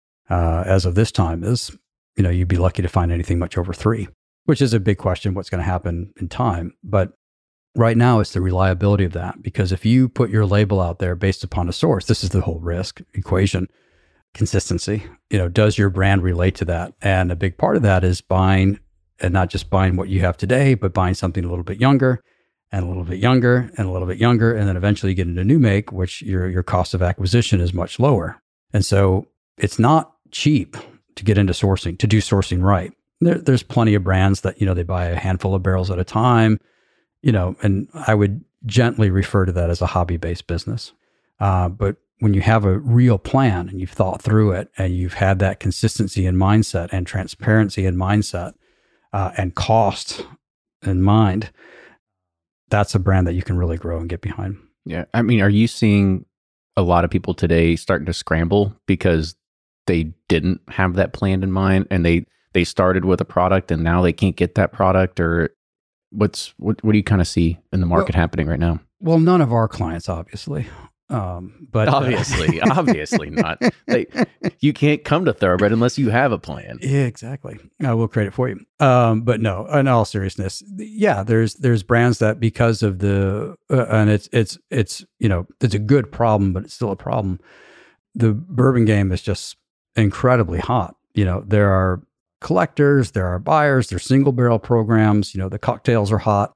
uh, as of this time, is, you know, you'd be lucky to find anything much over three, which is a big question, what's going to happen in time. But right now, it's the reliability of that. Because if you put your label out there based upon a source, this is the whole risk equation. Consistency, you know, does your brand relate to that? And a big part of that is buying, and not just buying what you have today, but buying something a little bit younger and a little bit younger and a little bit younger. And then eventually you get into new make, which your, your cost of acquisition is much lower. And so it's not cheap to get into sourcing, to do sourcing right. There, there's plenty of brands that, you know, they buy a handful of barrels at a time, you know, and I would gently refer to that as a hobby-based business. Uh, but when you have a real plan and you've thought through it and you've had that consistency in mindset and transparency in mindset uh, and cost in mind, that's a brand that you can really grow and get behind. Yeah. I mean, are you seeing a lot of people today starting to scramble because they didn't have that plan in mind and they, they started with a product and now they can't get that product? Or what's, what, what do you kind of see in the market well, happening right now? Well, none of our clients, obviously. Um, but obviously, uh, obviously not. They, you can't come to Thoroughbred unless you have a plan. Yeah, exactly. I will create it for you. Um, but no, in all seriousness, yeah, there's there's brands that because of the uh, and it's it's it's you know it's a good problem, but it's still a problem. The bourbon game is just incredibly hot. You know, there are collectors, there are buyers, there's single barrel programs. You know, the cocktails are hot.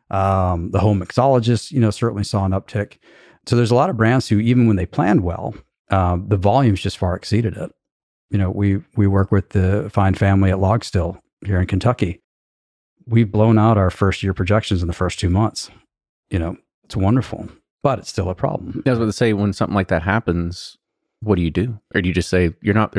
Um, the home mixologists, you know, certainly saw an uptick. So there's a lot of brands who, even when they planned well, um, the volumes just far exceeded it. You know, we we work with the fine family at Log Still here in Kentucky. We've blown out our first year projections in the first two months. You know, it's wonderful, but it's still a problem. I was about to say, when something like that happens, what do you do? Or do you just say, you're not, there's not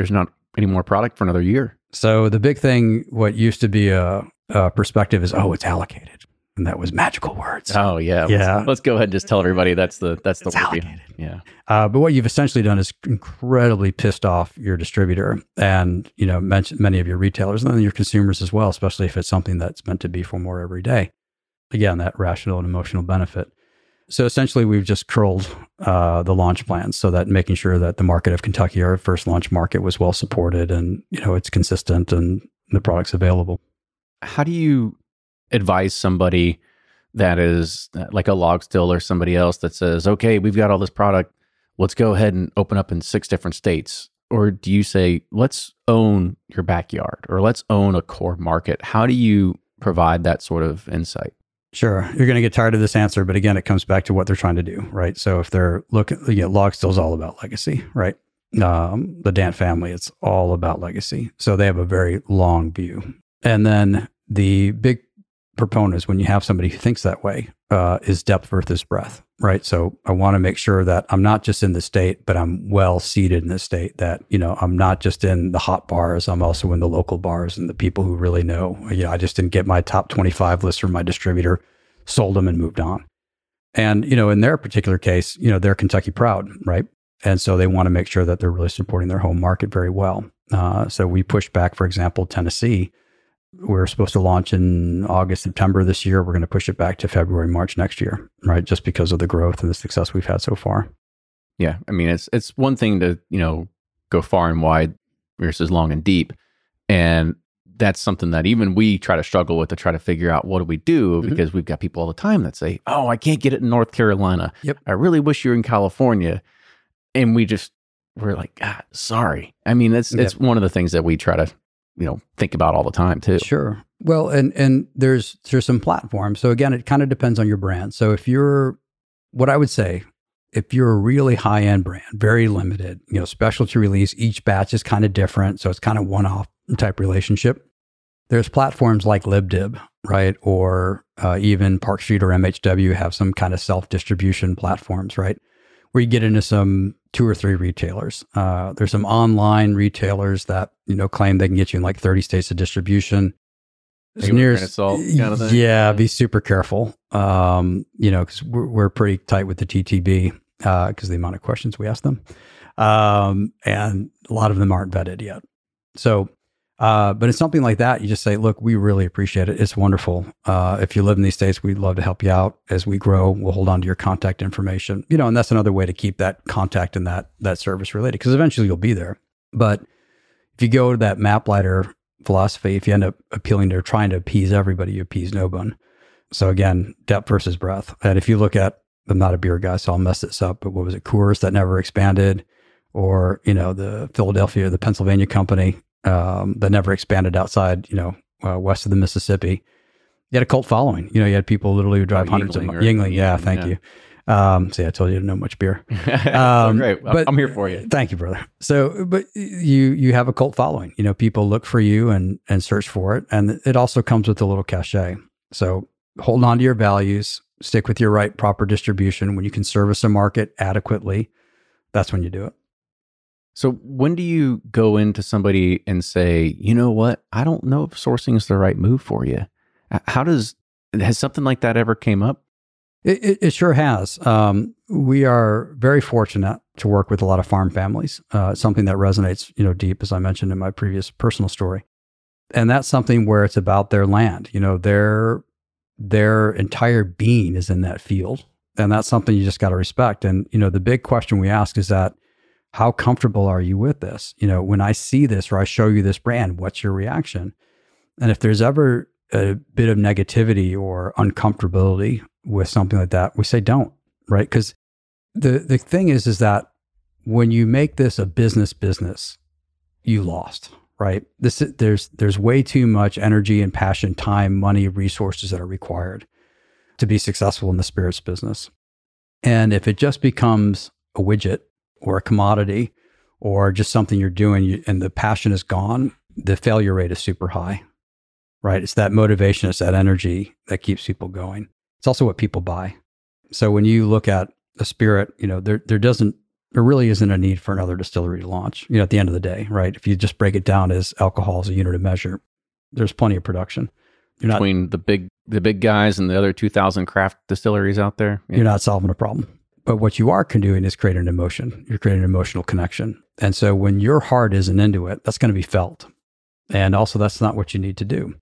any more product for another year. So the big thing, what used to be a, a perspective is, oh, it's allocated. And that was magical words. Oh yeah. Yeah. Let's, let's go ahead and just tell everybody that's the, that's the It's word allocated. behind it. Yeah. Uh, but what you've essentially done is incredibly pissed off your distributor and, you know, mention many of your retailers and then your consumers as well, especially if it's something that's meant to be for more every day. Again, that rational and emotional benefit. So essentially, we've just curled uh, the launch plans so that making sure that the market of Kentucky, our first launch market, was well supported and, you know, it's consistent and the product's available. How do you advise somebody that is like a Log Still or somebody else that says, okay, we've got all this product, let's go ahead and open up in six different states? Or do you say, let's own your backyard or let's own a core market? How do you provide that sort of insight? Sure. You're going to get tired of this answer, but again, it comes back to what they're trying to do, right? So if they're looking, you know, Log Still is all about legacy, right? Um, the Dant family, it's all about legacy. So they have a very long view. And then the big proponents, when you have somebody who thinks that way, uh, is depth versus breadth, right? So I want to make sure that I'm not just in the state, but I'm well seated in the state, that, you know, I'm not just in the hot bars, I'm also in the local bars and the people who really know. You know, I just didn't get my top twenty-five list from my distributor, sold them and moved on. And, you know, in their particular case, you know, they're Kentucky proud, right? And so they want to make sure that they're really supporting their home market very well. Uh, so we pushed back, for example, Tennessee. We're supposed to launch in August, September this year. We're going to push it back to February, March next year, right? Just because of the growth and the success we've had so far. Yeah. I mean, it's it's one thing to, you know, go far and wide versus long and deep. And that's something that even we try to struggle with to try to figure out what do we do, because mm-hmm. we've got people all the time that say, oh, I can't get it in North Carolina. Yep. I really wish you were in California. And we just, we're like, ah, sorry. I mean, it's it's yep. one of the things that we try to, you know, think about all the time too. Sure. Well, and and there's there's some platforms. So again, it kind of depends on your brand. So if you're, what I would say, if you're a really high end brand, very limited, you know, specialty release, each batch is kind of different. So it's kind of one off type relationship. There's platforms like LibDib, right? Or uh, even Park Street or M H W have some kind of self distribution platforms, right? Where you get into some two or three retailers. Uh, there's some online retailers that, you know, claim they can get you in like thirty states of distribution. As near as, kind of thing. Yeah, be super careful. Um, you know, because we're, we're pretty tight with the T T B because uh, the amount of questions we ask them. Um, and a lot of them aren't vetted yet. So, uh, but it's something like that. You just say, look, we really appreciate it. It's wonderful. Uh, if you live in these states, we'd love to help you out. As we grow, we'll hold on to your contact information, you know, and that's another way to keep that contact and that, that service related, because eventually you'll be there. But if you go to that map lighter philosophy, if you end up appealing to trying to appease everybody, you appease no one. So again, depth versus breadth. And if you look at, I'm not a beer guy, so I'll mess this up, but what was it? Coors that never expanded, or, you know, the Philadelphia, the Pennsylvania company, um, that never expanded outside, you know, uh, west of the Mississippi. You had a cult following. You know, you had people literally who drive oh, hundreds Yuengling of miles. Yuengling, yeah, thank yeah. you. Um, see, I told you to know much beer. Um, great. But, I'm here for you. Thank you, brother. So, but you you have a cult following. You know, people look for you and and search for it, and it also comes with a little cachet. So, hold on to your values. Stick with your right proper distribution. When you can service a market adequately, that's when you do it. So when do you go into somebody and say, you know what, I don't know if sourcing is the right move for you? How does, has something like that ever came up? It, it, it sure has. Um, we are very fortunate to work with a lot of farm families. Uh, it's something that resonates, you know, deep, as I mentioned in my previous personal story. And that's something where it's about their land. You know, their, their entire being is in that field. And that's something you just got to respect. And, you know, the big question we ask is that, how comfortable are you with this? You know, when I see this or I show you this brand, what's your reaction? And if there's ever a bit of negativity or uncomfortability with something like that, we say don't, right? Because the the thing is, is that when you make this a business business, you lost, right? This there's there's way too much energy and passion, time, money, resources that are required to be successful in the spirits business. And if it just becomes a widget or a commodity or just something you're doing you, and the passion is gone, the failure rate is super high, right? It's that motivation, it's that energy that keeps people going. It's also what people buy. So when you look at a spirit, you know, there there doesn't there really isn't a need for another distillery to launch, you know, at the end of the day, right? If you just break it down as alcohol as a unit of measure, there's plenty of production. You're not, Between the big the big guys and the other two thousand craft distilleries out there. Yeah. You're not solving a problem. But what you are doing is creating an emotion. You're creating an emotional connection. And so when your heart isn't into it, that's going to be felt. And also, that's not what you need to do.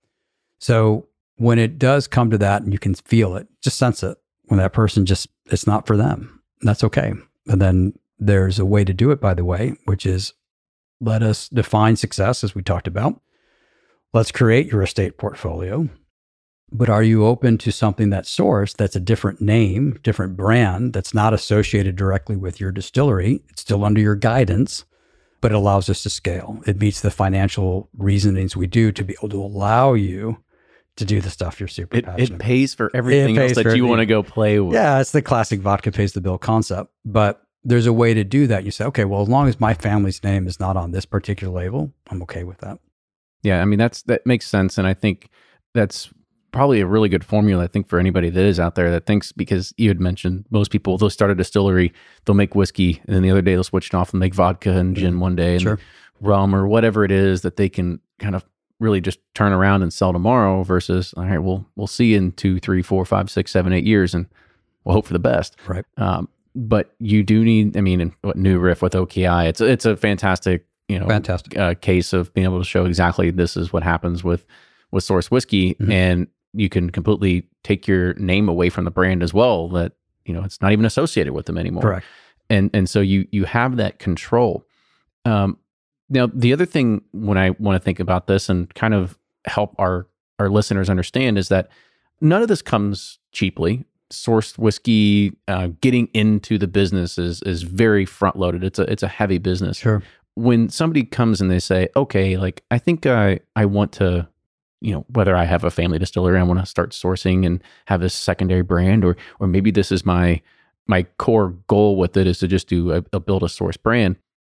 So when it does come to that and you can feel it, just sense it. When that person just, it's not for them, that's okay. And then there's a way to do it, by the way, which is let us define success, as we talked about. Let's create your estate portfolio. But are you open to something that's sourced, that's a different name, different brand, that's not associated directly with your distillery? It's still under your guidance, but it allows us to scale. It meets the financial reasonings we do to be able to allow you to do the stuff you're super It, passionate it about. pays for everything pays else that for you want to everything. go play with. Yeah, it's the classic vodka pays the bill concept. But there's a way to do that. You say, okay, well, as long as my family's name is not on this particular label, I'm okay with that. Yeah, I mean, that's that makes sense. And I think that's probably a really good formula, I think, for anybody that is out there that thinks, because you had mentioned most people, they'll start a distillery, they'll make whiskey, and then the other day they'll switch it off and make vodka and gin one day and Sure. rum or whatever it is that they can kind of really just turn around and sell tomorrow versus, all right, we'll, we'll see you in two, three, four, five, six, seven, eight years and we'll hope for the best. Right. Um, but you do need, I mean, in what New Riff with O K I, it's, it's a fantastic, you know, Fantastic. uh, case of being able to show exactly this is what happens with, with source whiskey. Mhm. And you can completely take your name away from the brand as well, that, you know, it's not even associated with them anymore. Correct. And, and so you, you have that control. Um, now the other thing when I want to think about this and kind of help our, our listeners understand is that none of this comes cheaply. Sourced whiskey, uh, getting into the business is, is very front loaded. It's a, it's a heavy business. Sure. When somebody comes and they say, okay, like, I think I, I want to, you know, whether I have a family distillery, I want to start sourcing and have this secondary brand, or, or maybe this is my, my core goal with it is to just do a, a build a source brand.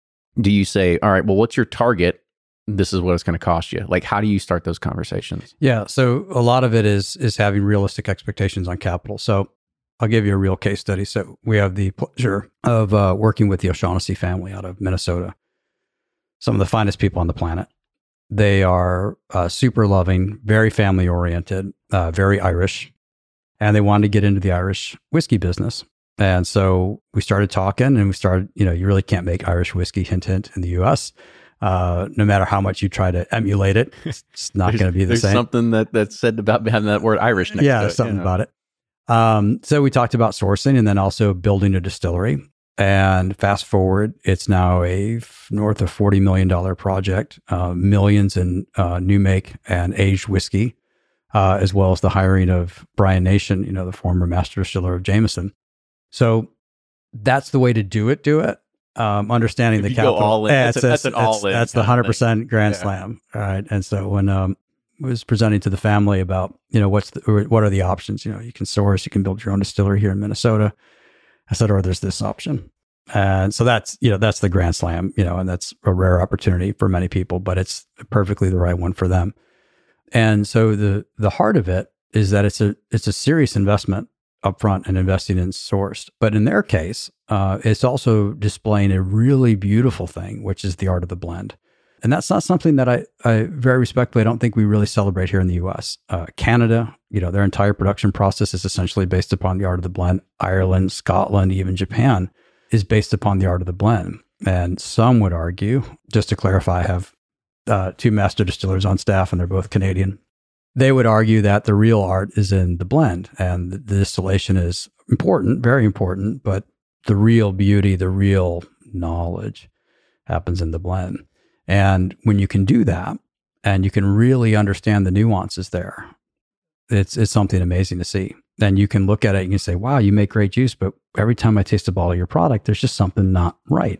Do you say, all right, well, what's your target? This is what it's going to cost you. Like, how do you start those conversations? Yeah. So a lot of it is is having realistic expectations on capital. So I'll give you a real case study. So we have the pleasure of uh, working with the O'Shaughnessy family out of Minnesota. Some of the finest people on the planet. They are uh, super loving, very family oriented, uh, very Irish, and they wanted to get into the Irish whiskey business. And so we started talking, and we started, you know, you really can't make Irish whiskey, hint, hint, in the U S. Uh, no matter how much you try to emulate it, it's, it's not going to be the There's same. something that, that's said about having that word Irish next Yeah, to it. something you know? about it. Um, so we talked about sourcing and then also building a distillery. And fast forward, it's now a f- north of forty million dollars project, uh, millions in uh, new make and aged whiskey, uh, as well as the hiring of Brian Nation, you know, the former master distiller of Jameson. So that's the way to do it, do it. Um, understanding If the you go capital. all in, Yeah, that's it's a- a- that's an that's- all in That's the kind of one hundred percent grand Yeah. slam. All right. And so when um, I was presenting to the family about, you know, what's the, or what are the options? You know, you can source, you can build your own distillery here in Minnesota. I said, or there's this option. And so that's, you know, that's the grand slam, you know, and that's a rare opportunity for many people, but it's perfectly the right one for them. And so the the heart of it is that it's a it's a serious investment upfront and investing in sourced. But in their case, uh, it's also displaying a really beautiful thing, which is the art of the blend. And that's not something that I, I very respectfully, I don't think we really celebrate here in the U S. Uh, Canada, you know, their entire production process is essentially based upon the art of the blend. Ireland, Scotland, even Japan is based upon the art of the blend. And some would argue, just to clarify, I have uh, two master distillers on staff and they're both Canadian. They would argue that the real art is in the blend and the distillation is important, very important, but the real beauty, the real knowledge happens in the blend. And when you can do that and you can really understand the nuances there, it's it's something amazing to see. Then you can look at it and you can say, wow, you make great juice, but every time I taste a bottle of your product, there's just something not right.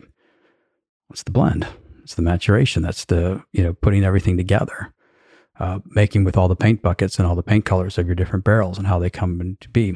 What's the blend? It's the maturation. That's the, you know, putting everything together, uh, making with all the paint buckets and all the paint colors of your different barrels and how they come into be.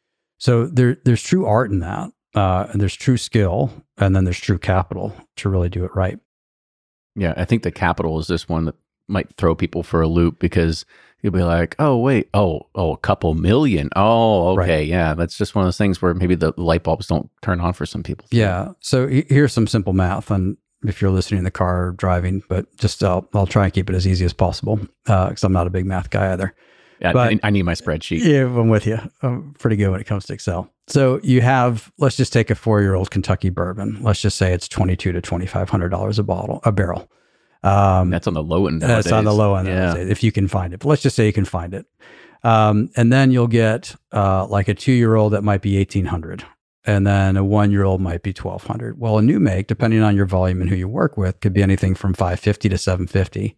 So there, there's true art in that, uh, and there's true skill, and then there's true capital to really do it right. Yeah, I think the capital is this one that might throw people for a loop because you'll be like, oh, wait, oh, oh, a couple million. Oh, okay. Right. Yeah. That's just one of those things where maybe the light bulbs don't turn on for some people. Yeah. So here's some simple math. And if you're listening in the car or driving, but just I'll, I'll try and keep it as easy as possible because uh, I'm not a big math guy either. Yeah, but, I, I need my spreadsheet. Yeah, I'm with you. I'm pretty good when it comes to Excel. So you have, let's just take a four-year-old Kentucky bourbon. Let's just say it's twenty-two to twenty-five hundred dollars a bottle, a barrel. Um, that's on the low end. That's on the low end. Yeah. If you can find it, but let's just say you can find it. Um, and then you'll get uh, like a two-year-old that might be eighteen hundred, and then a one-year-old might be twelve hundred. Well, a new make, depending on your volume and who you work with, could be anything from five fifty to seven fifty.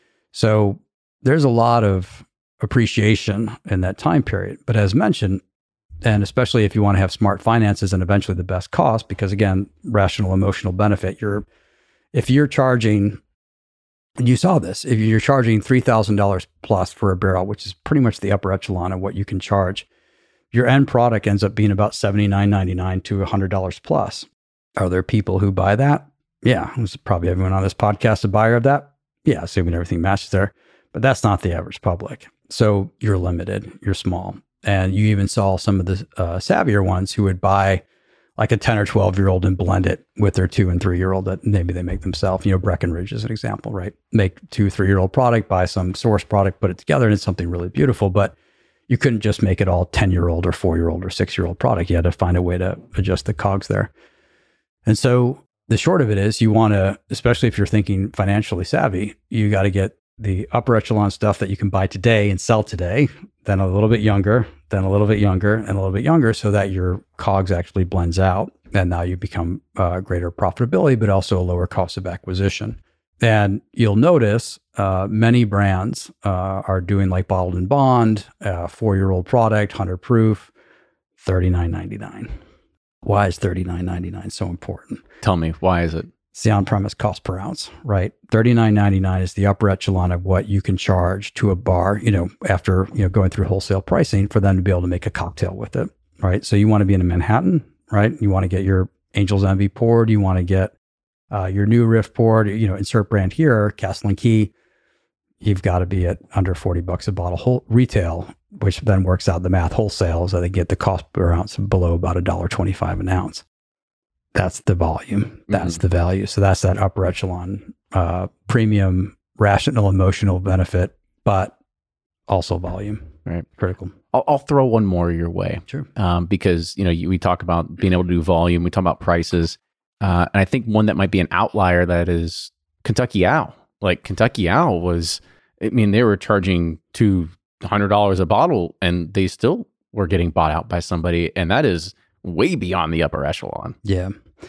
So there's a lot of appreciation in that time period. But as mentioned, and especially if you want to have smart finances and eventually the best cost, because again, rational emotional benefit, you're if you're charging. And you saw this, if you're charging three thousand dollars plus for a barrel, which is pretty much the upper echelon of what you can charge, your end product ends up being about seventy-nine ninety-nine to one hundred dollars plus. Are there people who buy that? Yeah. There's probably everyone on this podcast a buyer of that. Yeah, assuming everything matches there. But that's not the average public. So you're limited, you're small. And you even saw some of the uh, savvier ones who would buy like a ten or twelve year old and blend it with their two and three year old that maybe they make themselves. You know, Breckenridge is an example, right? Make two, three year old product, buy some source product, put it together, and it's something really beautiful. But you couldn't just make it all ten year old or four year old or six year old product. You had to find a way to adjust the cogs there. And so the short of it is you want to, especially if you're thinking financially savvy, you got to get the upper echelon stuff that you can buy today and sell today, then a little bit younger, then a little bit younger, and a little bit younger, so that your cogs actually blends out. And now you become uh, greater profitability, but also a lower cost of acquisition. And you'll notice uh, many brands uh, are doing like bottled and bond, uh, four-year-old product, one hundred proof, thirty-nine ninety-nine. Why is thirty-nine ninety-nine so important? Tell me, why is it? It's the on-premise cost per ounce, right? thirty-nine ninety-nine is the upper echelon of what you can charge to a bar, you know, after, you know, going through wholesale pricing for them to be able to make a cocktail with it, right? So you want to be in a Manhattan, right? You want to get your Angel's Envy poured. You want to get uh, your New Riff poured, you know, insert brand here, Castle and Key. You've got to be at under forty bucks a bottle whole retail, which then works out the math wholesale so they get the cost per ounce below about one dollar twenty-five an ounce. That's the volume. That's mm-hmm. the value. So that's that upper echelon, uh, premium, rational, emotional benefit, but also volume. Right. Critical. I'll, I'll throw one more your way. Sure. Um, because, you know, you, we talk about being able to do volume. We talk about prices. Uh, and I think one that might be an outlier that is Kentucky Owl. Like Kentucky Owl was, I mean, they were charging two hundred dollars a bottle and they still were getting bought out by somebody. And that is way beyond the upper echelon. Yeah.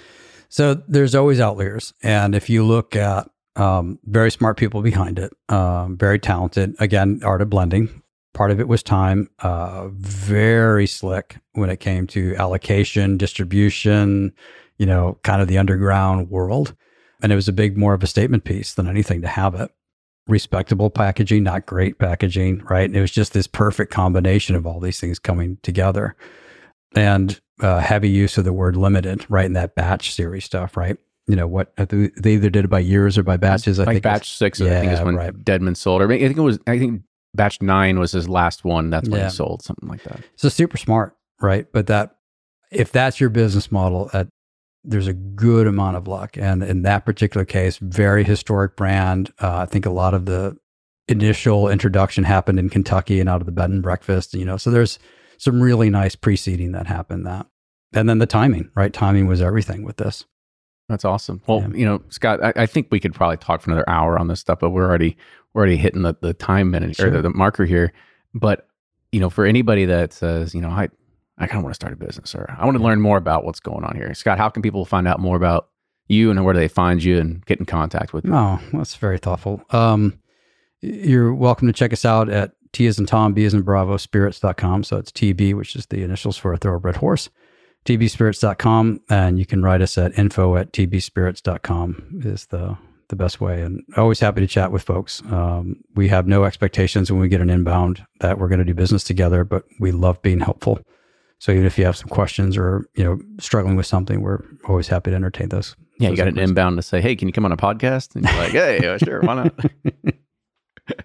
So there's always outliers. And if you look at um, very smart people behind it, um, very talented, again, art of blending. Part of it was time, uh, very slick when it came to allocation, distribution, you know, kind of the underground world. And it was a big, more of a statement piece than anything to have it. Respectable packaging, not great packaging, right? And it was just this perfect combination of all these things coming together. And uh, heavy use of the word limited, right? In that batch series stuff, right? You know, what they either did it by years or by batches. I like think batch six, yeah, I think is when right. Deadman sold. Or I think it was, I think batch nine was his last one. That's when yeah. he sold, something like that. So super smart, right? But that, if that's your business model, at, there's a good amount of luck. And in that particular case, very historic brand. Uh, I think a lot of the initial introduction happened in Kentucky and out of the bed and breakfast, you know, so there's some really nice preceding that happened that. And then the timing, right? Timing was everything with this. That's awesome. Well, yeah. you know, Scott, I, I think we could probably talk for another hour on this stuff, but we're already we're already hitting the, the time minute sure. or the, the marker here. But, you know, for anybody that says, you know, I I kind of want to start a business or I want to learn more about what's going on here. Scott, how can people find out more about you and where do they find you and get in contact with you? Oh, that's very thoughtful. Um, you're welcome to check us out at T as in Tom, B as in Bravo, spirits dot com. So it's T B, which is the initials for a thoroughbred horse, T B spirits dot com. And you can write us at info at T B spirits dot com is the, the best way. And always happy to chat with folks. Um, we have no expectations when we get an inbound that we're going to do business together, but we love being helpful. So even if you have some questions or, you know, struggling with something, we're always happy to entertain those. Yeah, those you got an inbound to say, hey, can you come on a podcast? And you're like, hey, yeah, sure, why not?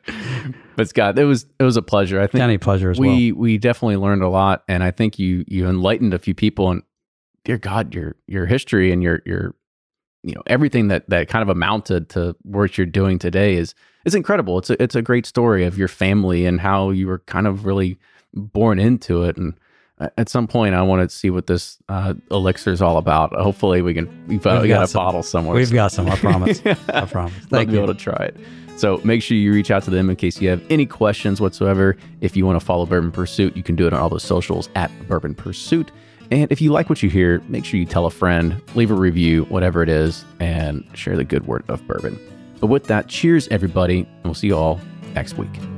But Scott, it was it was a pleasure. I think Any pleasure as we well. we definitely learned a lot, and I think you you enlightened a few people. And dear God, your your history and your your you know everything that that kind of amounted to what you're doing today is is incredible. It's a it's a great story of your family and how you were kind of really born into it. And at some point, I want to see what this uh, elixir is all about. Hopefully, we can we've, uh, We've we got got a some. bottle somewhere. We've got some, I promise. I promise. Love Thank to be you. able to try it. So make sure you reach out to them in case you have any questions whatsoever. If you want to follow Bourbon Pursuit, you can do it on all the socials at Bourbon Pursuit. And if you like what you hear, make sure you tell a friend, leave a review, whatever it is, and share the good word of bourbon. But with that, cheers, everybody, and we'll see you all next week.